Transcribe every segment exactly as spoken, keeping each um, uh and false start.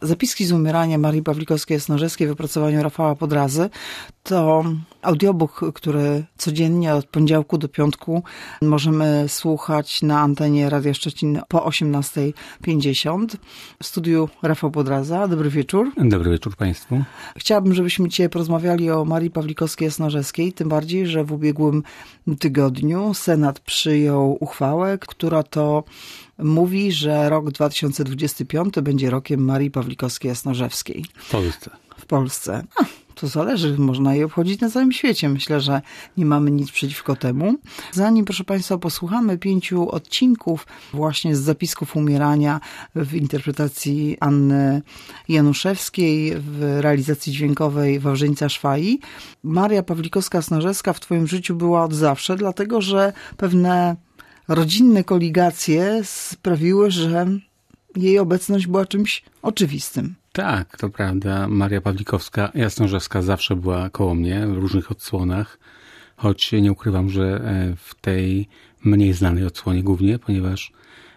Zapiski z umierania Marii Pawlikowskiej-Jasnorzewskiej w opracowaniu Rafała Podrazy to audiobook, który codziennie od poniedziałku do piątku możemy słuchać na antenie Radia Szczecin po osiemnasta pięćdziesiąt. W studiu Rafał Podraza. Dobry wieczór. Dobry wieczór Państwu. Chciałabym, żebyśmy dzisiaj porozmawiali o Marii Pawlikowskiej-Jasnorzewskiej, tym bardziej, że w ubiegłym tygodniu Senat przyjął uchwałę, która to mówi, że rok dwa tysiące dwudziesty piąty będzie rokiem Marii Pawlikowskiej-Jasnorzewskiej. W Polsce. W Polsce. A, to zależy, można je obchodzić na całym świecie. Myślę, że nie mamy nic przeciwko temu. Zanim, proszę Państwa, posłuchamy pięciu odcinków właśnie z zapisków umierania w interpretacji Anny Januszewskiej, w realizacji dźwiękowej Wawrzyńca Szwai. Maria Pawlikowska-Jasnorzewska w Twoim życiu była od zawsze, dlatego że pewne rodzinne koligacje sprawiły, że jej obecność była czymś oczywistym. Tak, to prawda. Maria Pawlikowska-Jasnorzewska zawsze była koło mnie w różnych odsłonach, choć nie ukrywam, że w tej mniej znanej odsłonie głównie, ponieważ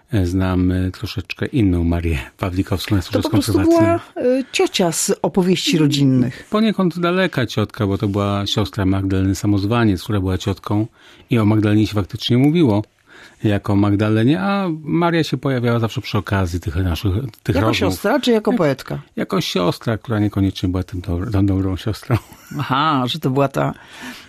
znam troszeczkę inną Marię Pawlikowską-Jasnorzewską. To po prostu była ciocia z opowieści rodzinnych. Poniekąd daleka ciotka, bo to była siostra Magdaleny Samozwaniec, która była ciotką i o Magdalenie się faktycznie mówiło jako Magdalenie, a Maria się pojawiała zawsze przy okazji tych naszych tych Jako rozmów. siostra, czy jako poetka? Jak, jako siostra, która niekoniecznie była tym do, tą dobrą siostrą. Aha, że to była ta...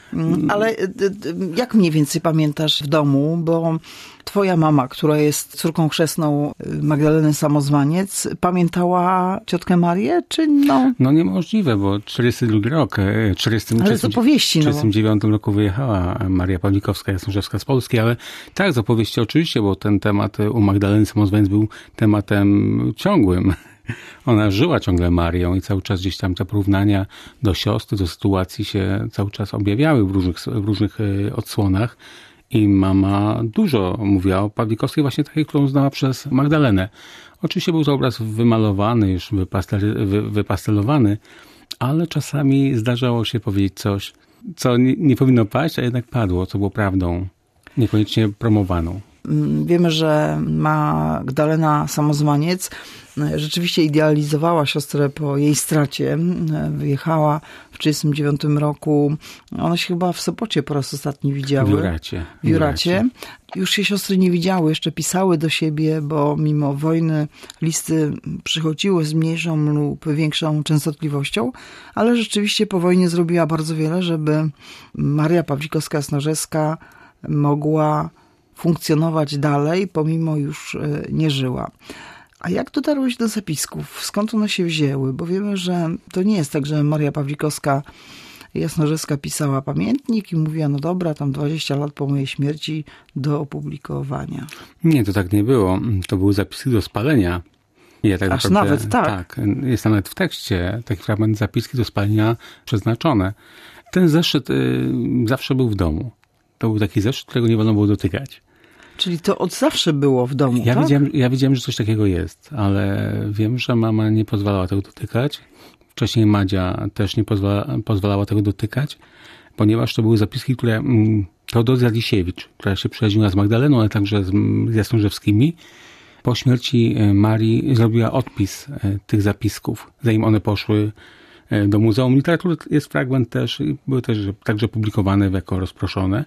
Ale jak mniej więcej pamiętasz w domu, bo twoja mama, która jest córką chrzestną Magdaleny Samozwaniec, pamiętała ciotkę Marię, czy no? No niemożliwe, bo czterdziesty drugi rok, czterdziesty, ale z opowieści, w czterdziestym dziewiątym roku wyjechała Maria Pawlikowska-Jasnorzewska z Polski, ale tak, z opowieści oczywiście, bo ten temat u Magdaleny Samozwaniec był tematem ciągłym. Ona żyła ciągle Marią i cały czas gdzieś tam te porównania do siostry, do sytuacji się cały czas objawiały w różnych, w różnych odsłonach. I mama dużo mówiła o Pawlikowskiej, właśnie takiej, którą znała przez Magdalenę. Oczywiście był to obraz wymalowany, już wypastel, wy, wypastelowany, ale czasami zdarzało się powiedzieć coś, co nie, nie powinno paść, a jednak padło, co było prawdą, niekoniecznie promowaną. Wiemy, że Magdalena Samozwaniec rzeczywiście idealizowała siostrę po jej stracie. Wyjechała w trzydziestym dziewiątym roku. One się chyba w Sopocie po raz ostatni widziały. W Juracie. W Juracie. Już się siostry nie widziały, jeszcze pisały do siebie, bo mimo wojny listy przychodziły z mniejszą lub większą częstotliwością, ale rzeczywiście po wojnie zrobiła bardzo wiele, żeby Maria Pawlikowska-Jasnorzewska mogła funkcjonować dalej, pomimo już nie żyła. A jak dotarłeś do zapisków? Skąd one się wzięły? Bo wiemy, że to nie jest tak, że Maria Pawlikowska-Jasnorzewska pisała pamiętnik i mówiła, no dobra, tam dwadzieścia lat po mojej śmierci do opublikowania. Nie, to tak nie było. To były zapisy do spalenia. Ja tak Aż naprawdę, nawet, tak. Tak, jest nawet w tekście taki fragment zapiski do spalenia przeznaczone. Ten zeszyt y, zawsze był w domu. To był taki zeszyt, którego nie wolno było dotykać. Czyli to od zawsze było w domu, ja tak? Wiedziałem, ja wiedziałem, że coś takiego jest, ale wiem, że mama nie pozwalała tego dotykać. Wcześniej Madzia też nie pozwala, pozwalała tego dotykać, ponieważ to były zapiski, które Teodosia Lisiewicz, która się przyjaźniła z Magdaleną, ale także z, z Jasnorzewskimi, po śmierci Marii zrobiła odpis tych zapisków, zanim one poszły do Muzeum Literatury. Jest fragment też, były też także publikowane jako rozproszone.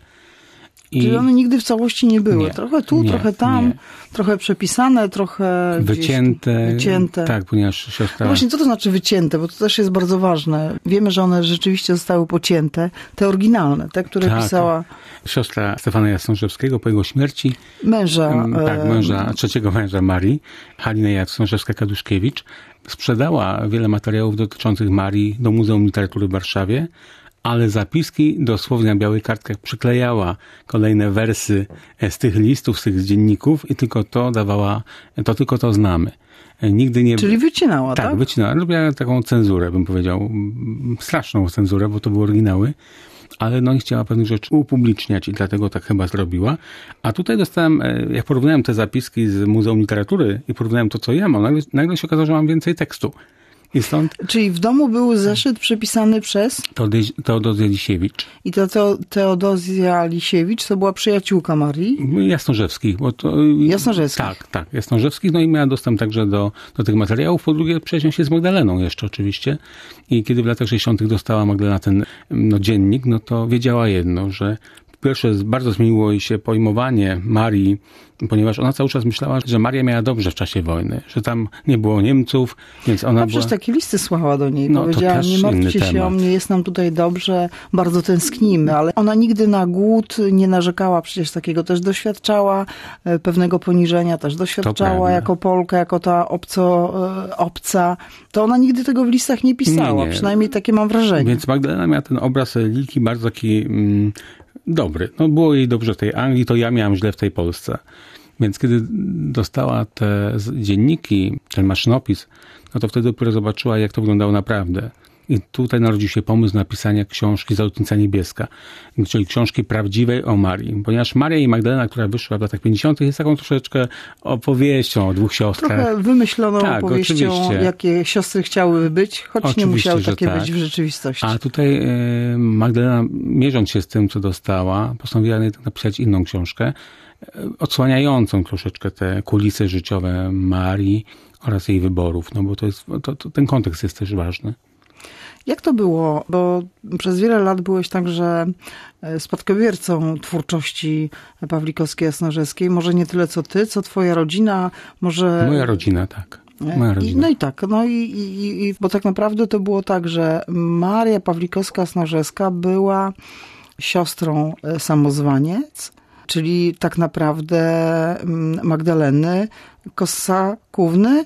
I czyli one nigdy w całości nie były. Nie, trochę tu, nie, trochę tam, nie. trochę przepisane, trochę wycięte. wycięte. Tak, ponieważ siostra... No właśnie, co to znaczy wycięte? Bo to też jest bardzo ważne. Wiemy, że one rzeczywiście zostały pocięte. Te oryginalne, te, które tak, pisała... Siostra Stefana Jasnorzewskiego po jego śmierci. Męża. Tak, męża, trzeciego męża Marii, Halina Jasnorzewska-Kaduszkiewicz, sprzedała wiele materiałów dotyczących Marii do Muzeum Literatury w Warszawie, ale zapiski dosłownie na białych kartkach przyklejała kolejne wersy z tych listów, z tych dzienników i tylko to dawała, to tylko to znamy. Nigdy nie... Czyli wycinała, tak? Tak, wycinała. Robiła taką cenzurę, bym powiedział. Straszną cenzurę, bo to były oryginały. Ale no nie chciała pewnych rzeczy upubliczniać i dlatego tak chyba zrobiła. A tutaj dostałem, jak porównałem te zapiski z Muzeum Literatury i porównałem to, co ja mam, nagle, nagle się okazało, że mam więcej tekstu. I stąd... Czyli w domu był zeszyt przypisany przez... Teodozję Lisiewicz. I ta Teodozja Lisiewicz to była przyjaciółka Marii? Jasnorzewskich. Bo to, Jasnorzewskich. Tak, tak. Jasnorzewskich. No i miała dostęp także do, do tych materiałów. Po drugie przyjaźniła się z Magdaleną jeszcze oczywiście. I kiedy w latach sześćdziesiątych dostała Magdalena ten no, dziennik, no to wiedziała jedno, że po pierwsze bardzo zmieniło jej się pojmowanie Marii, ponieważ ona cały czas myślała, że Maria miała dobrze w czasie wojny, że tam nie było Niemców, więc ona no, była... przecież takie listy słała do niej. No, powiedziała, nie martwcie się temat. o mnie, jest nam tutaj dobrze, bardzo tęsknimy, ale ona nigdy na głód nie narzekała, przecież takiego też doświadczała, pewnego poniżenia też doświadczała jako Polka, jako ta obco, obca. To ona nigdy tego w listach nie pisała, nie, nie. Przynajmniej takie mam wrażenie. Więc Magdalena miała ten obraz Lilki bardzo taki mm, dobry. No było jej dobrze w tej Anglii, to ja miałam źle w tej Polsce. Więc kiedy dostała te dzienniki, ten maszynopis, no to wtedy dopiero zobaczyła, jak to wyglądało naprawdę. I tutaj narodził się pomysł napisania książki Zalotnica Niebieska, czyli książki prawdziwej o Marii. Ponieważ Maria i Magdalena, która wyszła w latach pięćdziesiątych, jest taką troszeczkę opowieścią o dwóch siostrach. Trochę wymyśloną tak, opowieścią, oczywiście. Jakie siostry chciałyby być, choć oczywiście, nie musiały takie tak. być w rzeczywistości. A tutaj e, Magdalena, mierząc się z tym, co dostała, postanowiła napisać inną książkę, odsłaniającą troszeczkę te kulisy życiowe Marii oraz jej wyborów, no bo to jest, to, to, ten kontekst jest też ważny. Jak to było? Bo przez wiele lat byłeś także spadkobiercą twórczości Pawlikowskiej-Jasnorzewskiej. Może nie tyle co ty, co twoja rodzina, może... Moja rodzina, tak. Moja rodzina. I, no i tak, no i, i, i bo tak naprawdę to było tak, że Maria Pawlikowska-Jasnorzewska była siostrą samozwaniec, czyli tak naprawdę Magdaleny Kossakówny,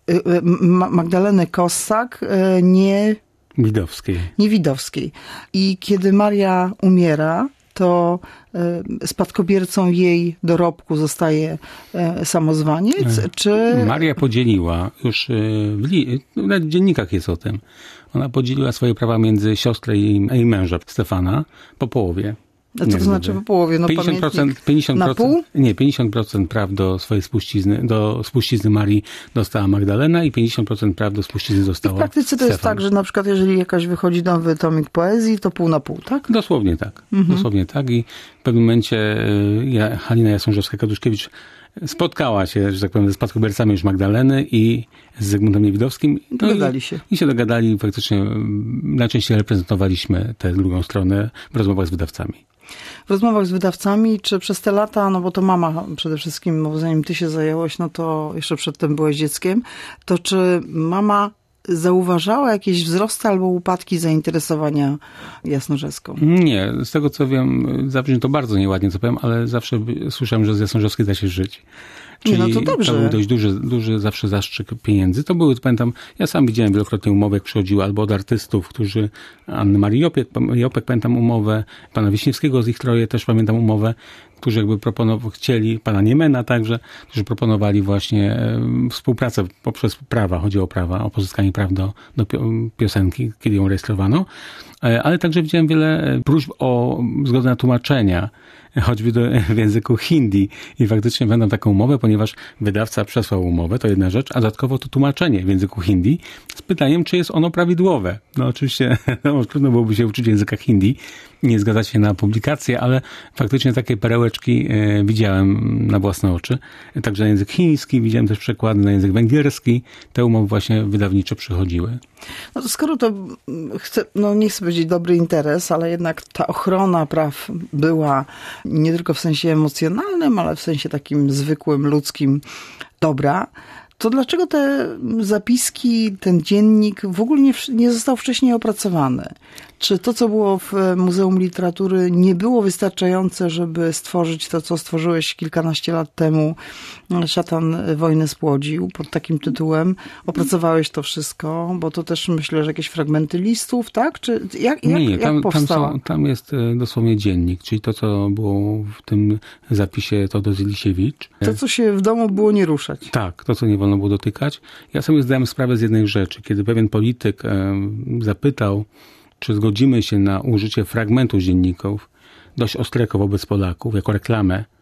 Magdaleny Kossak, nie... Widowskiej. Nie Widowskiej. I kiedy Maria umiera, to spadkobiercą jej dorobku zostaje samozwaniec, czy... Maria podzieliła, już w, li... w dziennikach jest o tym, ona podzieliła swoje prawa między siostrę i jej męża, Stefana, po połowie. A co to znaczy po połowie? No pięćdziesiąt procent, pięćdziesiąt procent, na pół? Nie, pięćdziesiąt procent praw do swojej spuścizny, do spuścizny Marii dostała Magdalena i pięćdziesiąt procent praw do spuścizny dostała Stefan. W praktyce to Stefan. jest tak, że na przykład jeżeli jakaś wychodzi nowy tomik poezji, to pół na pół, tak? Dosłownie tak. Mhm. Dosłownie tak i w pewnym momencie ja, Halina Jasnorzewska-Kaduszkiewicz spotkała się, że tak powiem, ze spadkobiercami już Magdaleny i z Zygmuntem Niewidowskim. No dogadali się. I, I się dogadali i faktycznie najczęściej reprezentowaliśmy tę drugą stronę w rozmowach z wydawcami. W rozmowach z wydawcami, czy przez te lata, no bo to mama przede wszystkim, bo zanim ty się zajęłaś, no to jeszcze przedtem byłaś dzieckiem, to czy mama zauważała jakieś wzrosty albo upadki zainteresowania Jasnorzewską? Nie, z tego co wiem, zabrzmi to bardzo nieładnie, co powiem, ale zawsze słyszałem, że z Jasnorzewskiej da się żyć. Czyli nie, no to dobrze. To był dość duży, duży zawsze zastrzyk pieniędzy. To były, pamiętam, ja sam widziałem wielokrotnie umowy, jak przychodziły albo od artystów, którzy, Anny Marii Jopek, Jopek pamiętam umowę, pana Wiśniewskiego z ich troje też pamiętam umowę, którzy jakby proponowali, chcieli, pana Niemena także, którzy proponowali właśnie e, współpracę poprzez prawa, chodzi o prawa, o pozyskanie praw do, do piosenki, kiedy ją rejestrowano. E, ale także widziałem wiele próśb o zgodę na tłumaczenia, choćby do, w języku hindi. I faktycznie będą taką umowę, ponieważ wydawca przesłał umowę, to jedna rzecz, a dodatkowo to tłumaczenie w języku hindi z pytaniem, czy jest ono prawidłowe. No oczywiście no, trudno byłoby się uczyć języka hindi, nie zgadzać się na publikację, ale faktycznie takie perełeczki e, widziałem na własne oczy. Także na język chiński, widziałem też przekłady na język węgierski. Te umowy właśnie wydawnicze przychodziły. No to skoro to chcę, no nie chcę powiedzieć dobry interes, ale jednak ta ochrona praw była nie tylko w sensie emocjonalnym, ale w sensie takim zwykłym, ludzkim dobra, to dlaczego te zapiski, ten dziennik w ogóle nie, nie został wcześniej opracowany? Czy to, co było w Muzeum Literatury, nie było wystarczające, żeby stworzyć to, co stworzyłeś kilkanaście lat temu, Szatan wojnę spłodził, pod takim tytułem? Opracowałeś to wszystko, bo to też myślę, że jakieś fragmenty listów, tak? Czy jak, jak, nie, nie, tam, jak powstała? Tam, są, tam jest dosłownie dziennik, czyli to, co było w tym zapisie Teodozji Lisiewicz. To, co się w domu było nie ruszać. Tak, to, co nie wolno było dotykać. Ja sobie zdałem sprawę z jednej rzeczy. Kiedy pewien polityk e, zapytał, czy zgodzimy się na użycie fragmentów z dzienników, dość ostrego wobec Polaków, jako reklamę,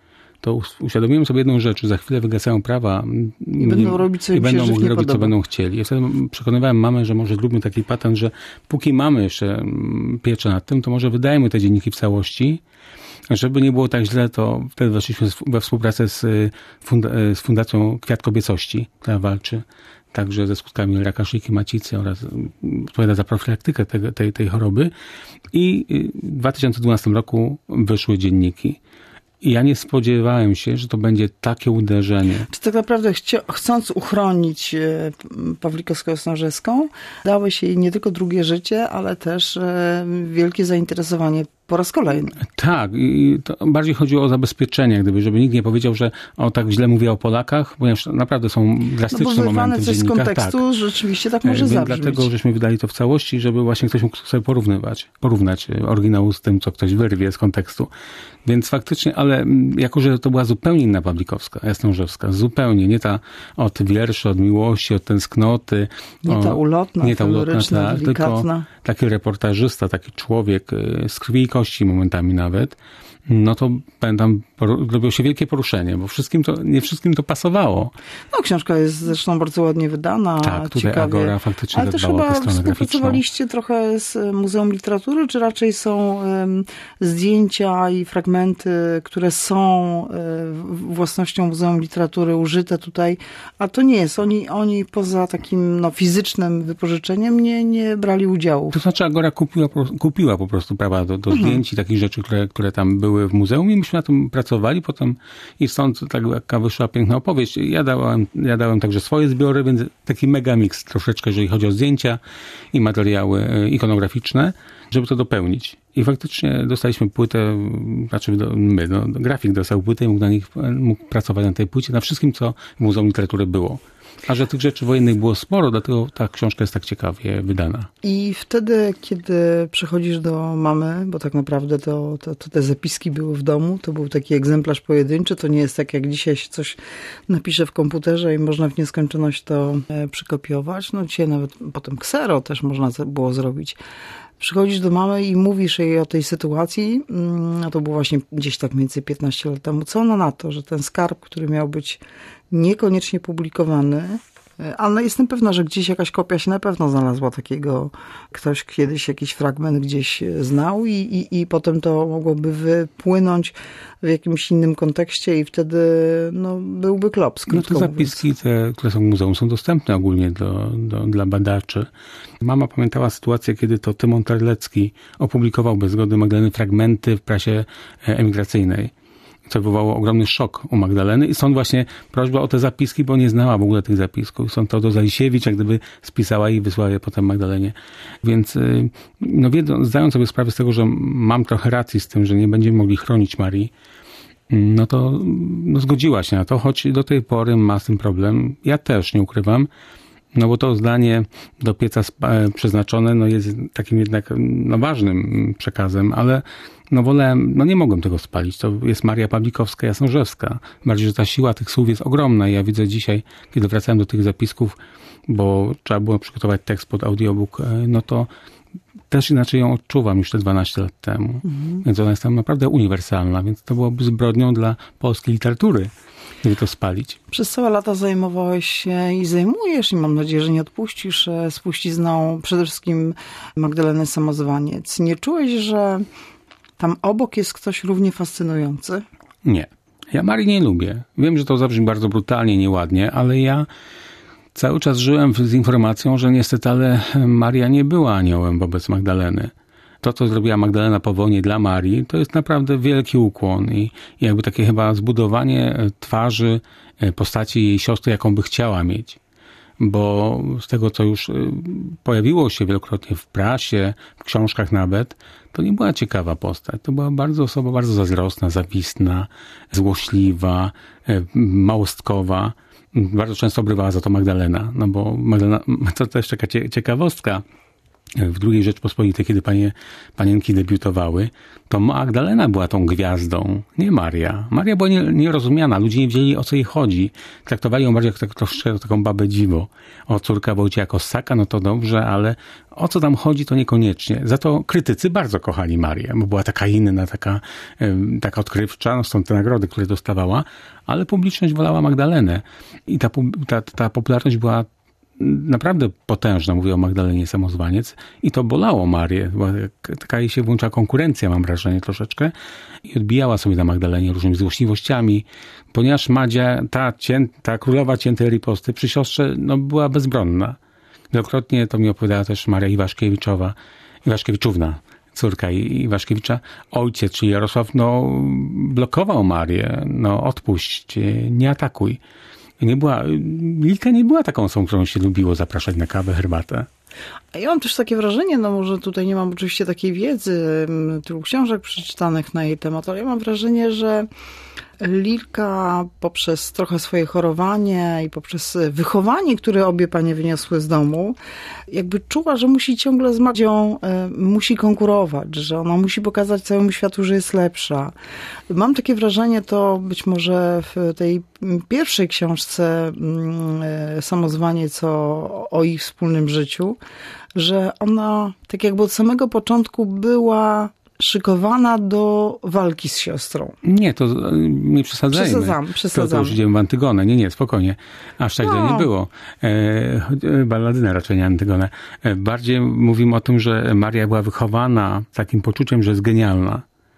to uświadomiłem sobie jedną rzecz, że za chwilę wygasają prawa i będą robić, co i im będą się mogli robić, podoba. co będą chcieli. Ja wtedy przekonywałem mamę, że może zróbmy taki patent, że póki mamy jeszcze pieczę nad tym, to może wydajmy te dzienniki w całości. Żeby nie było tak źle, to wtedy weszliśmy we współpracę z, funda- z Fundacją Kwiat Kobiecości, która walczy także ze skutkami raka szyjki macicy oraz odpowiada za profilaktykę tej, tej, tej choroby. I w dwa tysiące dwunastym roku wyszły dzienniki. I ja nie spodziewałem się, że to będzie takie uderzenie. Czy tak naprawdę chci- chcąc uchronić Pawlikowską-Osnażewską, dałeś jej nie tylko drugie życie, ale też wielkie zainteresowanie po raz kolejny. Tak, i to bardziej chodziło o zabezpieczenie, gdyby, żeby nikt nie powiedział, że o tak źle mówię o Polakach, ponieważ naprawdę są drastyczne no bo momenty w coś dziennikach. z kontekstu tak. rzeczywiście tak może Więc zabrzmieć. dlatego, żeśmy wydali to w całości, żeby właśnie ktoś mógł sobie porównywać, porównać oryginał z tym, co ktoś wyrwie z kontekstu. Więc faktycznie, ale jako, że to była zupełnie inna Pawlikowska, Jasnorzewska, zupełnie, nie ta od wierszy, od miłości, od tęsknoty. Nie o, ta ulotna, nie ta ulotna, ta, tylko taki reportażysta, taki człowiek z krwi i kości momentami nawet, no to pamiętam, robiło się wielkie poruszenie, bo wszystkim to, nie wszystkim to pasowało. No książka jest zresztą bardzo ładnie wydana. Tak, tutaj ciekawie. Agora faktycznie ale zadbała o tę też stronę chyba graficzną. współpracowaliście trochę z Muzeum Literatury, czy raczej są um, zdjęcia i fragmenty, które są um, własnością Muzeum Literatury użyte tutaj, a to nie jest. Oni, oni poza takim no, fizycznym wypożyczeniem nie, nie brali udziału. To znaczy Agora kupiła, kupiła po prostu prawa do, do mhm. zdjęć i takich rzeczy, które, które tam były w muzeum i myśmy na tym pracowali potem i stąd taka wyszła piękna opowieść. Ja dałem, ja dałem także swoje zbiory, więc taki mega mix troszeczkę, jeżeli chodzi o zdjęcia i materiały ikonograficzne, żeby to dopełnić. I faktycznie dostaliśmy płytę, znaczy my, no, grafik dostał płytę i mógł na nich mógł pracować na tej płycie, na wszystkim, co w Muzeum Literatury było. A że tych rzeczy wojennych było sporo, dlatego ta książka jest tak ciekawie wydana. I wtedy, kiedy przychodzisz do mamy, bo tak naprawdę to, to, to te zapiski były w domu, to był taki egzemplarz pojedynczy, to nie jest tak jak dzisiaj się coś napisze w komputerze i można w nieskończoność to e, przykopiować. No dzisiaj nawet potem ksero też można było zrobić. Przychodzisz do mamy i mówisz jej o tej sytuacji, no to było właśnie gdzieś tak mniej więcej piętnaście lat temu. Co ona na to, że ten skarb, który miał być niekoniecznie publikowany, ale jestem pewna, że gdzieś jakaś kopia się na pewno znalazła takiego, ktoś kiedyś jakiś fragment gdzieś znał i, i, i potem to mogłoby wypłynąć w jakimś innym kontekście i wtedy no, byłby klops. No te zapiski, te, które są w muzeum, są dostępne ogólnie do, do, dla badaczy. Mama pamiętała sytuację, kiedy to Tymon Terlecki opublikował bez zgody Magdaleny fragmenty w prasie emigracyjnej, co wywołało ogromny szok u Magdaleny i stąd właśnie prośba o te zapiski, bo nie znała w ogóle tych zapisków. Stąd to do Zalisiewicz, jak gdyby spisała i wysłała je potem Magdalenie. Więc no wiedząc, zdając sobie sprawę z tego, że mam trochę racji z tym, że nie będziemy mogli chronić Marii, no to no zgodziła się na to, choć do tej pory ma z tym problem. Ja też, nie ukrywam. No bo to zdanie do pieca przeznaczone no jest takim jednak no ważnym przekazem, ale no wolałem, no nie mogłem tego spalić. To jest Maria Pawlikowska, Jasnorzewska. Bardziej, że ta siła tych słów jest ogromna i ja widzę dzisiaj, kiedy wracałem do tych zapisków, bo trzeba było przygotować tekst pod audiobook, no to też inaczej ją odczuwam niż te dwanaście lat temu. Mhm. Więc ona jest tam naprawdę uniwersalna, więc to byłoby zbrodnią dla polskiej literatury, żeby to spalić. Przez całe lata zajmowałeś się i zajmujesz, i mam nadzieję, że nie odpuścisz, spuścizną przede wszystkim Magdaleny Samozwaniec. Nie czułeś, że tam obok jest ktoś równie fascynujący? Nie. Ja Marii nie lubię. Wiem, że to zabrzmi bardzo brutalnie, nieładnie, ale ja cały czas żyłem z informacją, że niestety, ale Maria nie była aniołem wobec Magdaleny. To, co zrobiła Magdalena po wojnie dla Marii, to jest naprawdę wielki ukłon i jakby takie chyba zbudowanie twarzy, postaci jej siostry, jaką by chciała mieć. Bo z tego, co już pojawiło się wielokrotnie w prasie, w książkach nawet, to nie była ciekawa postać. To była bardzo osoba bardzo zazdrosna, zawistna, złośliwa, małostkowa. Bardzo często obrywała za to Magdalena, no bo Magdalena, to też taka ciekawostka. w drugiej Rzeczpospolitej, kiedy panie, panienki debiutowały, to Magdalena była tą gwiazdą, nie Maria. Maria była nie, nierozumiana, ludzie nie wiedzieli, o co jej chodzi. Traktowali ją bardziej jak tak, troszkę taką babę dziwo. O, córka Wojciecha Kossaka, no to dobrze, ale o co tam chodzi, to niekoniecznie. Za to krytycy bardzo kochali Marię, bo była taka inna, taka, taka odkrywcza, no stąd te nagrody, które dostawała, ale publiczność wolała Magdalenę. I ta, ta, ta popularność była naprawdę potężna, mówię o Magdalenie Samozwaniec, i to bolało Marię. Taka jej się włącza konkurencja, mam wrażenie, troszeczkę, i odbijała sobie na Magdalenie różnymi złośliwościami, ponieważ Madzia, ta, cię, ta królowa ciętej riposty przy siostrze, no, była bezbronna. Wielokrotnie to mi opowiadała też Maria Iwaszkiewiczowa, Iwaszkiewiczówna, córka Iwaszkiewicza. Ojciec, czyli Jarosław, no, blokował Marię, no, odpuść, nie atakuj. Nie była, Lilka nie była taką osobą, którą się lubiło zapraszać na kawę, herbatę. Ja mam też takie wrażenie, no może tutaj nie mam oczywiście takiej wiedzy, tylu książek przeczytanych na jej temat, ale ja mam wrażenie, że Lilka poprzez trochę swoje chorowanie i poprzez wychowanie, które obie panie wyniosły z domu, jakby czuła, że musi ciągle z Madzią, musi konkurować, że ona musi pokazać całemu światu, że jest lepsza. Mam takie wrażenie, to być może w tej pierwszej książce Samozwaniec o, o ich wspólnym życiu, że ona tak jakby od samego początku była szykowana do walki z siostrą. Nie, to nie przesadzajmy. Przesadzam, przesadzam. To, to już idziemy w Antygonę. Nie, nie, spokojnie. Aż tak źle no. nie było. E, balladyna raczej, nie Antygonę. E, bardziej mówimy o tym, że Maria była wychowana takim poczuciem, że jest genialna.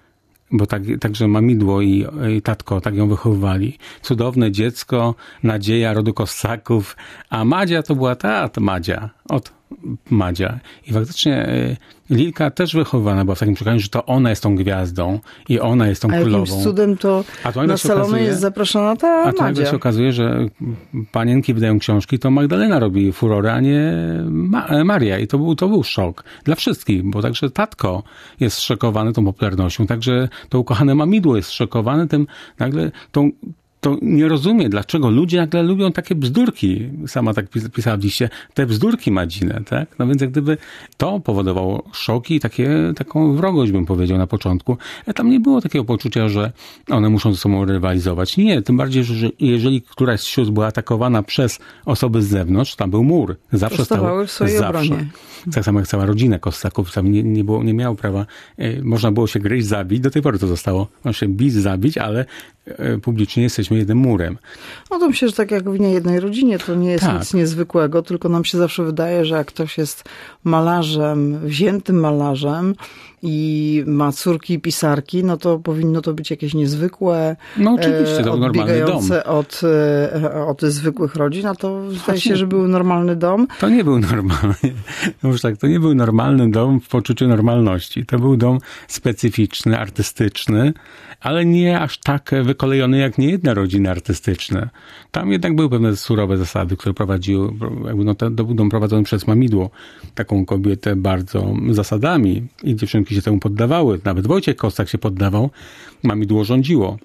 Bo tak, także mamidło i, i tatko tak ją wychowywali. Cudowne dziecko, nadzieja rodu Kossaków, a Madzia to była ta, ta Madzia. Od Madzia. I faktycznie y, Lilka też wychowywana była w takim przekonaniu, że to ona jest tą gwiazdą i ona jest tą a królową. A jakimś cudem to, to na salony okazuje, jest zaproszona ta A to nagle się okazuje, że panienki wydają książki, to Magdalena robi furorę, a nie Ma- Maria. I to był, to był szok dla wszystkich, bo także tatko jest szokowany tą popularnością, także to ukochane mamidło jest szokowane tym nagle tą to nie rozumie, dlaczego ludzie nagle lubią takie bzdurki. Sama tak pisała w liście, te bzdurki Madzine, tak? No więc jak gdyby to powodowało szoki i takie, taką wrogość, bym powiedział na początku. A tam nie było takiego poczucia, że one muszą ze sobą rywalizować. Nie, tym bardziej, że jeżeli któraś z sióstr była atakowana przez osoby z zewnątrz, tam był mur. Zawsze stały w swojej zawsze. obronie. Tak samo jak cała rodzina Kossaków, tam nie, nie, było, nie miało prawa, e, można było się gryźć, zabić, do tej pory to zostało, można się bić, zabić, ale e, publicznie jesteśmy jednym murem. No to myślę, że tak jak w nie jednej rodzinie, to nie jest tak. nic niezwykłego, tylko nam się zawsze wydaje, że jak ktoś jest malarzem, wziętym malarzem i ma córki i pisarki, no to powinno to być jakieś niezwłe, no oczywiście, to był normalny dom. Od, od zwykłych rodzin, a to zdaje się, że był normalny dom. To nie był normalny, już tak, to nie był normalny dom w poczuciu normalności. To był dom specyficzny, artystyczny, ale nie aż tak wykolejony jak niejedne rodziny artystyczne. Tam jednak były pewne surowe zasady, które prowadziły, jakby no, to był dom prowadzony przez mamidło, taką kobietę bardzo zasadami i dziewczynki się temu poddawały. Nawet Wojciech Kossak się poddawał, mamidło rządziło.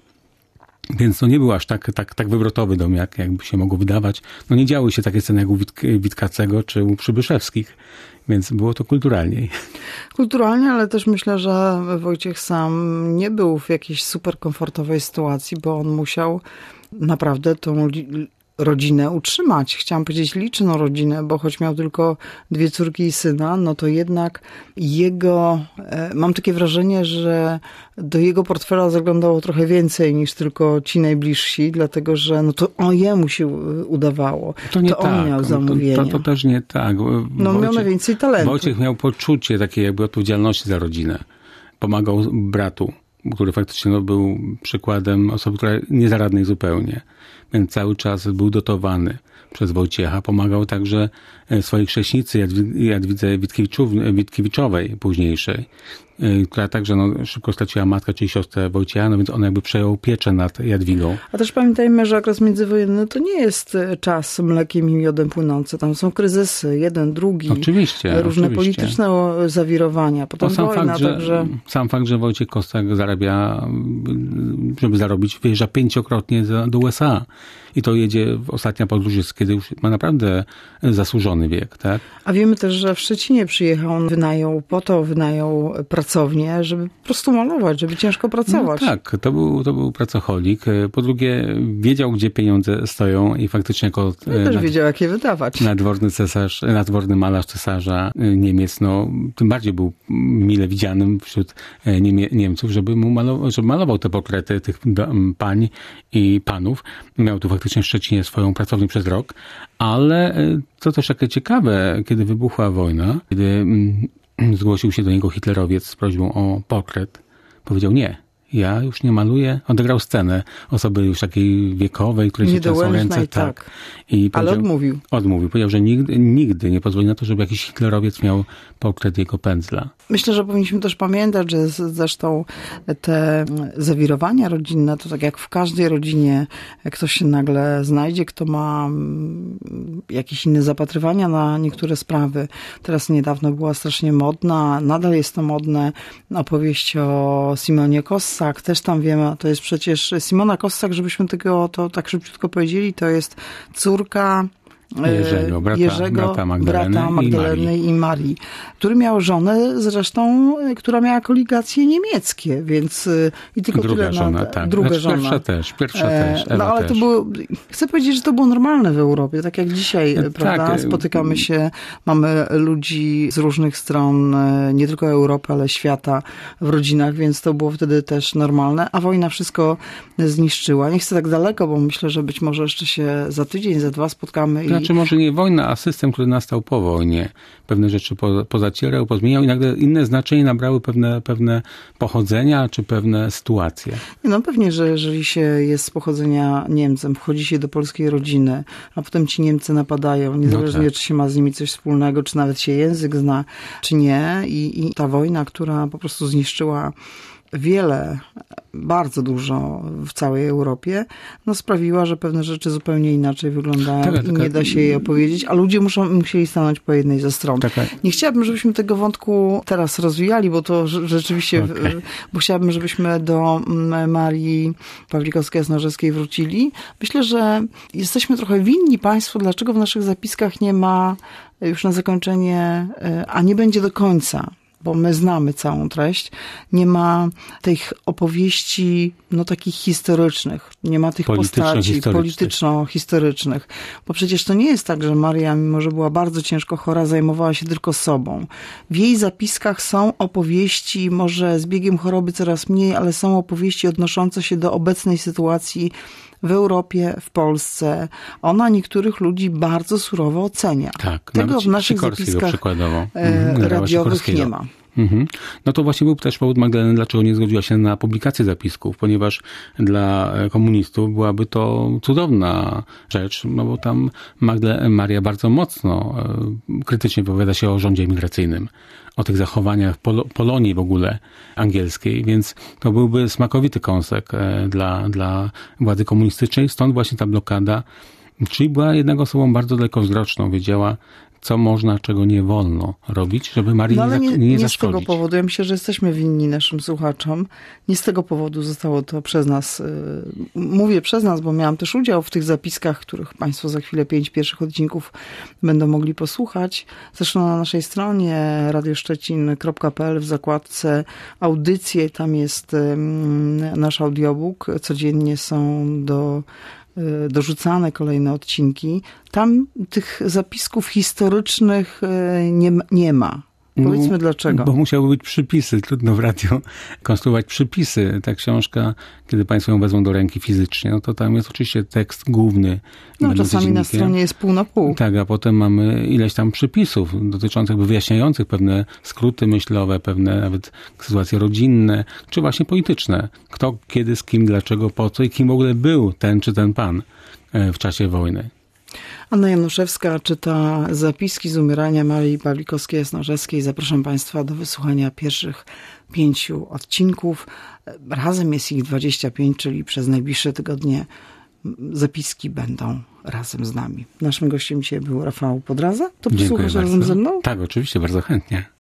Więc to nie był aż tak, tak, tak wywrotowy dom, jak, jakby się mogło wydawać. No nie działy się takie sceny jak u Wit- Witkacego czy u Przybyszewskich, więc było to kulturalniej. Kulturalnie, ale też myślę, że Wojciech sam nie był w jakiejś super komfortowej sytuacji, bo on musiał naprawdę tą li- rodzinę utrzymać. Chciałam powiedzieć liczną rodzinę, bo choć miał tylko dwie córki i syna, no to jednak jego, e, mam takie wrażenie, że do jego portfela zaglądało trochę więcej niż tylko ci najbliżsi, dlatego że no to o jemu się udawało. To nie to tak. on miał zamówienia. To, to, to też nie tak. No miał najwięcej talentu. Wojciech miał poczucie takiej jakby odpowiedzialności za rodzinę. Pomagał bratu, który faktycznie no, był przykładem osoby, która niezaradnej zupełnie. Więc cały czas był dotowany przez Wojciecha. Pomagał także swojej chrześnicy Jadwidze Witkiewiczowej późniejszej, która także no, szybko straciła matkę, czyli siostrę Wojciecha, no więc on jakby przejął pieczę nad Jadwigą. A też pamiętajmy, że okres międzywojenny to nie jest czas mlekiem i miodem płynący. Tam są kryzysy, jeden, drugi. Oczywiście. Różne oczywiście. polityczne zawirowania. Potem sam wojna, fakt, że, także... Sam fakt, że Wojciech Kossak zarabia, żeby zarobić, wyjeżdża pięciokrotnie do U S A. I to jedzie w ostatnia podróż jest, kiedy już ma naprawdę zasłużone zaawansowany wiek, tak? A wiemy też, że w Szczecinie przyjechał, on wynajął, po to wynajął pracownię, żeby po prostu malować, żeby ciężko pracować. No tak, to był, to był pracocholik. Po drugie, wiedział, gdzie pieniądze stoją i faktycznie jako... No też nad, wiedział, jak je wydawać. Nadworny cesarz, nadworny malarz cesarza Niemiec, no tym bardziej był mile widzianym wśród Niemie, Niemców, żeby mu malował, żeby malował te portrety tych pań i panów. Miał tu faktycznie w Szczecinie swoją pracownię przez rok, ale to też takie ciekawe, kiedy wybuchła wojna, kiedy zgłosił się do niego hitlerowiec z prośbą o portret, powiedział nie. Ja już nie maluję. Odegrał scenę osoby już takiej wiekowej, której się trzęsą ręce. Tak. tak. I ale odmówił. Odmówił. Powiedział, że nigdy, nigdy nie pozwoli na to, żeby jakiś hitlerowiec miał portret jego pędzla. Myślę, że powinniśmy też pamiętać, że zresztą te zawirowania rodzinne, to tak jak w każdej rodzinie ktoś się nagle znajdzie, kto ma jakieś inne zapatrywania na niektóre sprawy. Teraz niedawno była strasznie modna, nadal jest to modne, opowieść o Simonie Kossak. Też tam wiemy, to jest przecież Simona Kossak, żebyśmy tego to tak szybciutko powiedzieli, to jest córka Jerzego, brata, Jerzego, brata Magdaleny, brata Magdaleny i, Marii. i Marii, który miał żonę zresztą, która miała koligacje niemieckie, więc i tylko druga tyle żona, na, tak. druga znaczy, żona. Pierwsza też, pierwsza też, Ewa No ale też. to było, chcę powiedzieć, że to było normalne w Europie, tak jak dzisiaj, tak, prawda? Spotykamy się, mamy ludzi z różnych stron, nie tylko Europy, ale świata w rodzinach, więc to było wtedy też normalne, a wojna wszystko zniszczyła. Nie chcę tak daleko, bo myślę, że być może jeszcze się za tydzień, za dwa spotkamy. I Znaczy może nie wojna, a system, który nastał po wojnie. Pewne rzeczy po, pozacierał, pozmieniał i nagle inne znaczenie nabrały pewne, pewne pochodzenia, czy pewne sytuacje. No pewnie, że jeżeli się jest z pochodzenia Niemcem, wchodzi się do polskiej rodziny, a potem ci Niemcy napadają, niezależnie no tak. czy się ma z nimi coś wspólnego, czy nawet się język zna, czy nie. I, i ta wojna, która po prostu zniszczyła wiele, bardzo dużo w całej Europie, no sprawiła, że pewne rzeczy zupełnie inaczej wyglądają taka, i taka, nie da się jej opowiedzieć, a ludzie muszą, musieli stanąć po jednej ze stron. Taka... Nie chciałabym, żebyśmy tego wątku teraz rozwijali, bo to rzeczywiście, okay. bo chciałabym, żebyśmy do Marii Pawlikowskiej-Jasnorzewskiej wrócili. Myślę, że jesteśmy trochę winni państwu, dlaczego w naszych zapiskach nie ma już na zakończenie, a nie będzie do końca, bo my znamy całą treść, nie ma tych opowieści, no takich historycznych, nie ma tych postaci polityczno-historycznych, bo przecież to nie jest tak, że Maria, mimo że była bardzo ciężko chora, zajmowała się tylko sobą. W jej zapiskach są opowieści, może z biegiem choroby coraz mniej, ale są opowieści odnoszące się do obecnej sytuacji w Europie, w Polsce. Ona niektórych ludzi bardzo surowo ocenia. Tak, tego w naszych zapiskach mhm, radiowych nie ma. Mhm. No to właśnie był też powód Magdaleny, dlaczego nie zgodziła się na publikację zapisków, ponieważ dla komunistów byłaby to cudowna rzecz, no bo tam Magda, Maria bardzo mocno krytycznie wypowiada się o rządzie imigracyjnym, o tych zachowaniach Pol- Polonii w ogóle angielskiej, więc to byłby smakowity kąsek dla, dla władzy komunistycznej, stąd właśnie ta blokada, czyli była jednak osobą bardzo dalekowzroczną, wiedziała, co można, czego nie wolno robić, żeby Marii no, nie, nie, nie, nie nie zaszkodzić. Z tego powodu, ja myślę, że jesteśmy winni naszym słuchaczom. Nie z tego powodu zostało to przez nas, yy, mówię przez nas, bo miałam też udział w tych zapiskach, których państwo za chwilę pięć pierwszych odcinków będą mogli posłuchać. Zresztą na naszej stronie radioszczecin kropka p l w zakładce audycje, tam jest yy, nasz audiobook. Codziennie są do dorzucane kolejne odcinki. Tam tych zapisków historycznych nie, nie ma. Powiedzmy dlaczego. Bo musiały być przypisy. Trudno w radio konstruować przypisy. Ta książka, kiedy państwo ją wezmą do ręki fizycznie, no to tam jest oczywiście tekst główny. No czasami na stronie jest pół na pół. Tak, a potem mamy ileś tam przypisów dotyczących, wyjaśniających pewne skróty myślowe, pewne nawet sytuacje rodzinne, czy właśnie polityczne. Kto, kiedy, z kim, dlaczego, po co i kim w ogóle był ten czy ten pan w czasie wojny. Anna Januszewska czyta zapiski z umierania Marii Pawlikowskiej-Jasnorzewskiej. Zapraszam Państwa do wysłuchania pierwszych pięciu odcinków. Razem jest ich dwadzieścia pięć, czyli przez najbliższe tygodnie zapiski będą razem z nami. Naszym gościem dzisiaj był Rafał Podraza. To posłuchasz razem ze mną? Tak, oczywiście, bardzo chętnie.